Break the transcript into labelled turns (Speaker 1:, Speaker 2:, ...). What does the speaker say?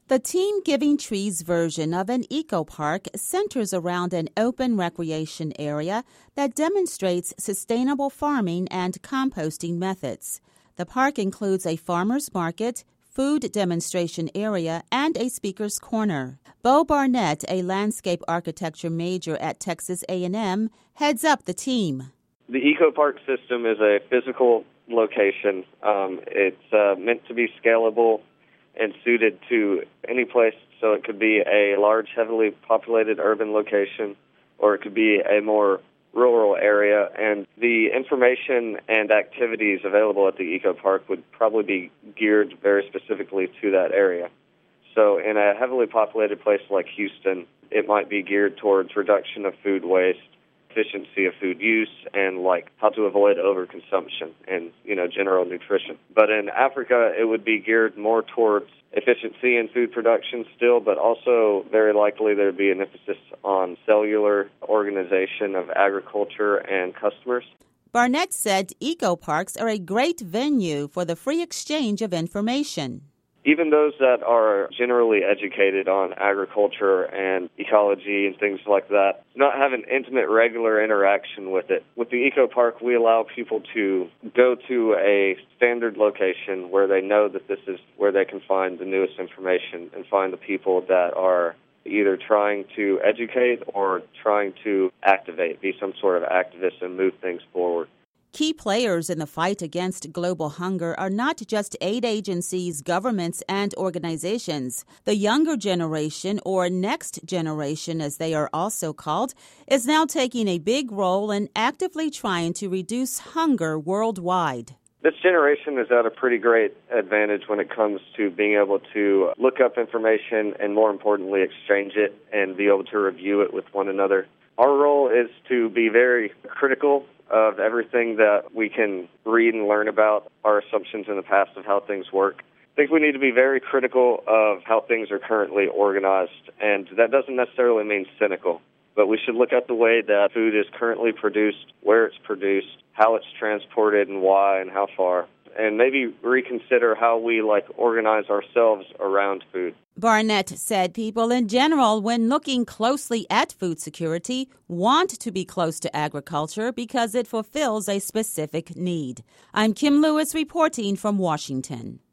Speaker 1: The Team Giving Trees version of an eco-park centers around an open recreation area that demonstrates sustainable farming and composting methods. The park includes a farmer's market, food demonstration area, and a speaker's corner. Bo Barnett, a landscape architecture major at Texas A&M, heads up the team.
Speaker 2: The eco-park system is a physical location. It's meant to be scalable and suited to any place, so it could be a large, heavily populated urban location, or it could be a more rural area, and the information and activities available at the Eco Park would probably be geared very specifically to that area. So in a heavily populated place like Houston, it might be geared towards reduction of food waste, efficiency of food use, and like how to avoid overconsumption and, general nutrition. But in Africa, it would be geared more towards efficiency in food production still, but also very likely there would be an emphasis on cellular organization of agriculture and customers.
Speaker 1: Barnett said eco-parks are a great venue for the free exchange of information.
Speaker 2: Even those that are generally educated on agriculture and ecology and things like that do not have an intimate, regular interaction with it. With the Eco Park, we allow people to go to a standard location where they know that this is where they can find the newest information and find the people that are either trying to educate or trying to activate, be some sort of activist and move things forward.
Speaker 1: Key players in the fight against global hunger are not just aid agencies, governments, and organizations. The younger generation, or next generation as they are also called, is now taking a big role in actively trying to reduce hunger worldwide.
Speaker 2: This generation is at a pretty great advantage when it comes to being able to look up information and, more importantly, exchange it and be able to review it with one another. Our role is to be very critical of everything that we can read and learn about, our assumptions in the past of how things work. I think we need to be very critical of how things are currently organized, and that doesn't necessarily mean cynical, but we should look at the way that food is currently produced, where it's produced, how it's transported and why and how far, and maybe reconsider how we organize ourselves around food.
Speaker 1: Barnett said people in general, when looking closely at food security, want to be close to agriculture because it fulfills a specific need. I'm Kim Lewis reporting from Washington.